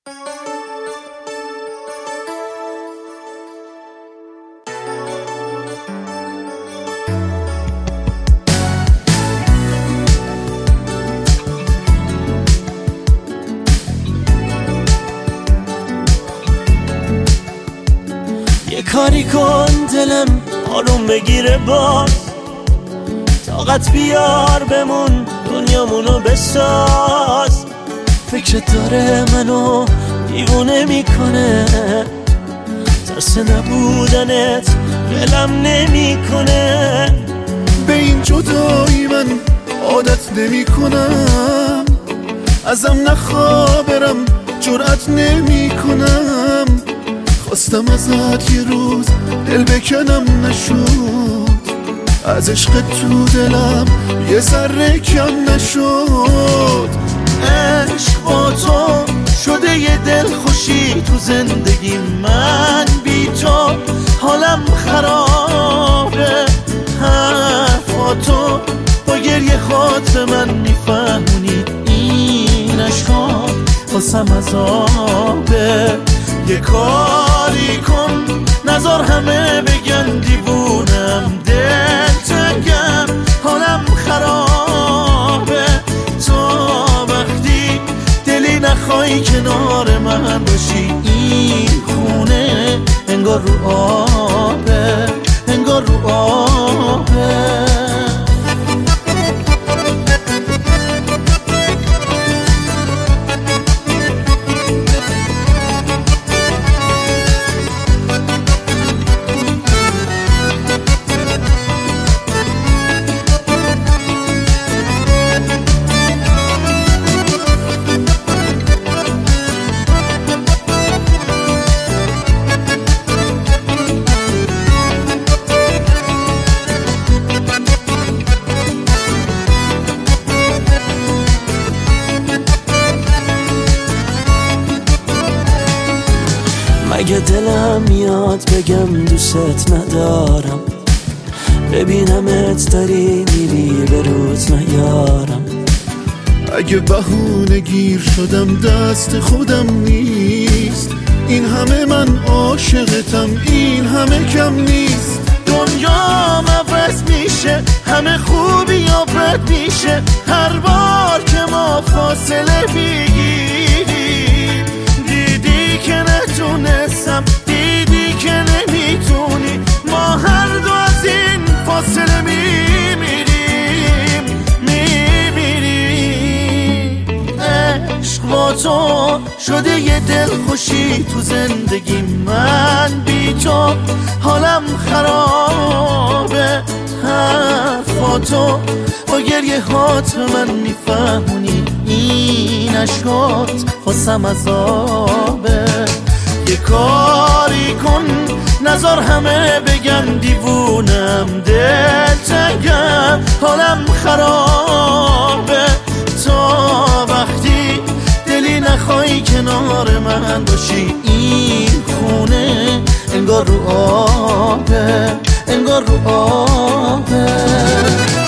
یه کاری کن دلم آروم بگیره باز، طاقت بیار بمون دنیامونو بساز. فکرت داره منو دیوونه میکنه، ترس نبودنت دلم نمیکنه. به این جدایی من عادت نمی کنم، ازم نخوابرم جرأت نمی کنم. خواستم ازت یه روز دل بکنم نشد، از عشق تو دلم یه ذره کم نشد. عشق با تو شده یه دل خوشی تو زندگی من، بی تو حالم خرابه. حرفاتو با گریه خود به من میفهمونی، این عشقا واسم عذابه. یه کاری کن نظر همه بگن دیوونم، دل تنگم حالم خرابه. تا وقتی دلی نخوای کنار من باشی، این خونه انگار رو آبه، انگار رو آبه. مگه دلم میاد بگم دوست ندارم، ببینمت داری میری به روز نیارم. اگه بهونه گیر شدم دست خودم نیست، این همه من عاشقتم، این همه کم نیست. دنیام عوض میشه، همه خوبی یا بد میشه، هر بار که ما فاصله بگیریم. دیدی که نتونستم، دیدی که نمیتونی، ما هر دو از این فاصله میمیریم، میمیریم. عشق با تو شده یه دل خوشی تو زندگی من، بی تو حالم خرابه. حرفاتو با گریه هات به من میفهمونی، این عشقات واسم عذابه. یه کاری کن نظر همه بگن دیوونم، دل تنگم حالم خرابه. تا وقتی دلی نخوای کنار من باشی، این خونه انگار رو آبه، انگار رو آبه.